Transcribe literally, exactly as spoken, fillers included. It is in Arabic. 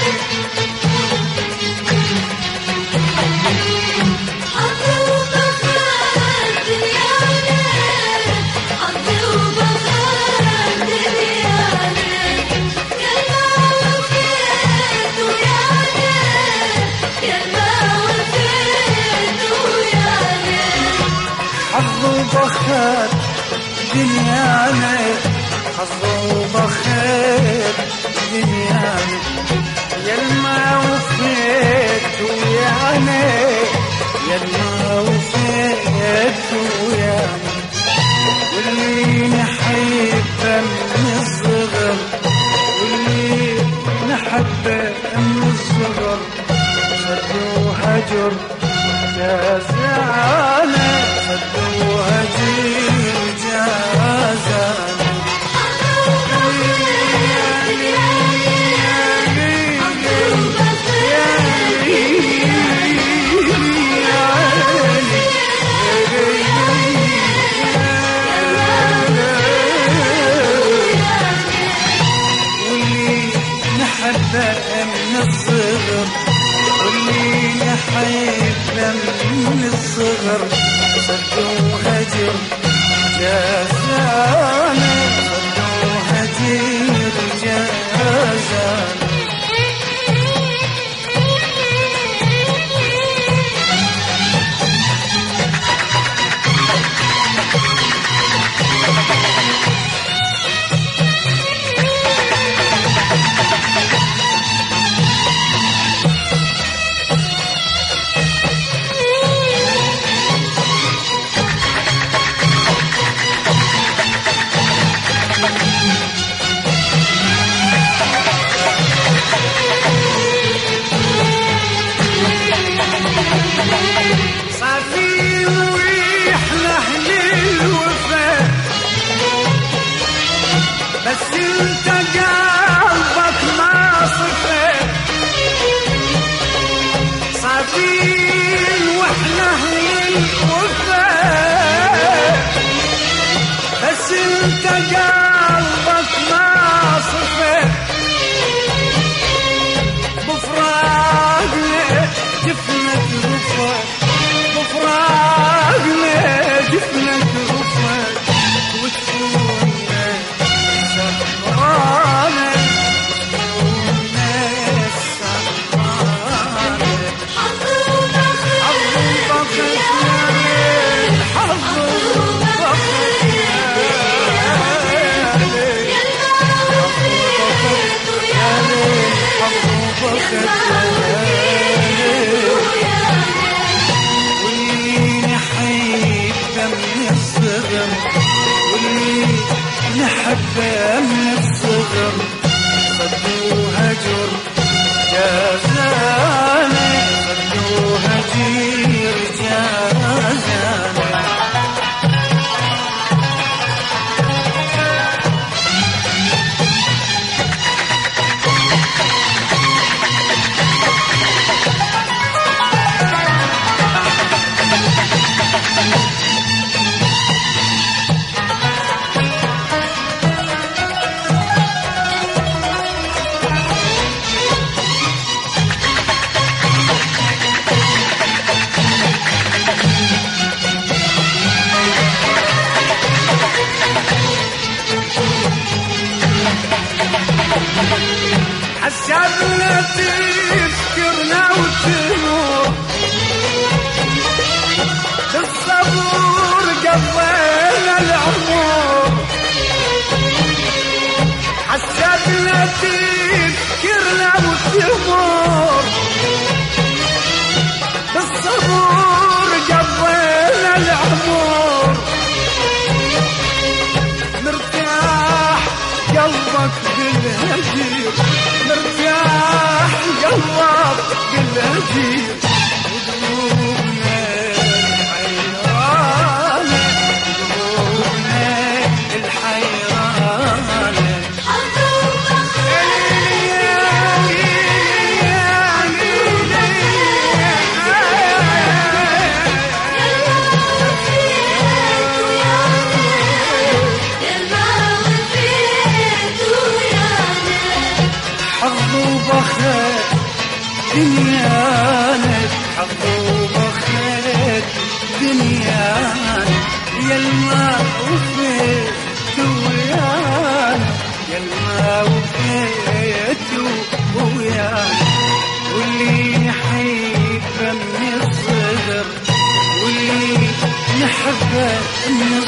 بخير دنيانا حظ وبخير دنيانا يلما وفيت ويانا يلما وفيت ويانا واللي نحبه من الصغر واللي نحبه من الصغر صد وهجر جازانا صد وهجر جازانا واللي نحبه من الصغر واللي نحبه من الصغر صد وهجر جازانا صد وهجر جازانا بس انت قلبك ما صفيت صافين واحنا اهل الوفاء بس انت قلبك ما صفيت بفراقنا جفنك رفاق بفراقنا جفنك رفاق وتكون نحبه من الصغر صد وهجر جازانا صد وهجر جازانا حسبنا تفكرنا وتمور بالصبور قضينا العمر حسبنا تفكرنا وتمور بالصبور قضينا العمر مرتاح قلبك بالهجير مرتاح قلبك بالهجير وقلوبنا الحيرانة قلوبنا الحيرانة حظ وبخت دنيانا حظ وبخت دنيانا يلما وفيت ويانا يلما وفيت ويانا واللي يحب من الصدر واللي نحبه من